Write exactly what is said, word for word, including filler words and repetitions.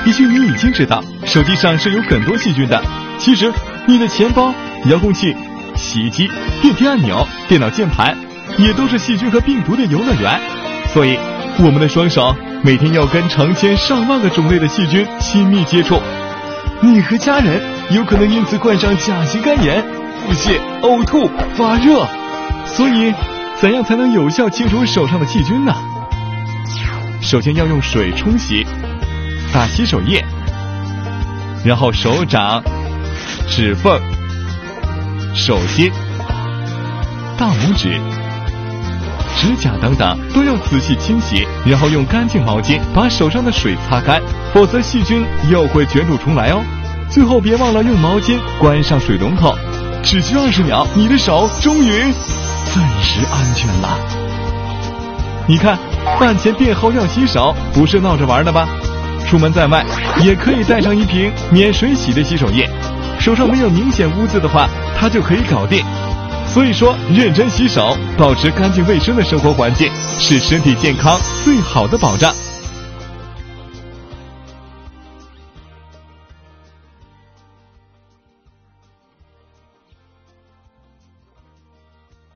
也许你已经知道，手机上是有很多细菌的。其实，你的钱包、遥控器、洗衣机、电梯按钮、电脑键盘，也都是细菌和病毒的游乐园。所以，我们的双手每天要跟成千上万个种类的细菌亲密接触。你和家人有可能因此患上甲型肝炎、腹泻、呕吐、发热。所以，怎样才能有效清除手上的细菌呢？首先要用水冲洗，打洗手液，然后手掌、指缝、手心、大拇指、指甲等等都要仔细清洗，然后用干净毛巾把手上的水擦干，否则细菌又会卷土重来哦。最后别忘了用毛巾关上水龙头，只需二十秒，你的手终于暂时安全了。你看，饭前便后要洗手，不是闹着玩的吧？出门在外也可以带上一瓶免水洗的洗手液，手上没有明显污渍的话，它就可以搞定。所以说，认真洗手，保持干净卫生的生活环境，是身体健康最好的保障。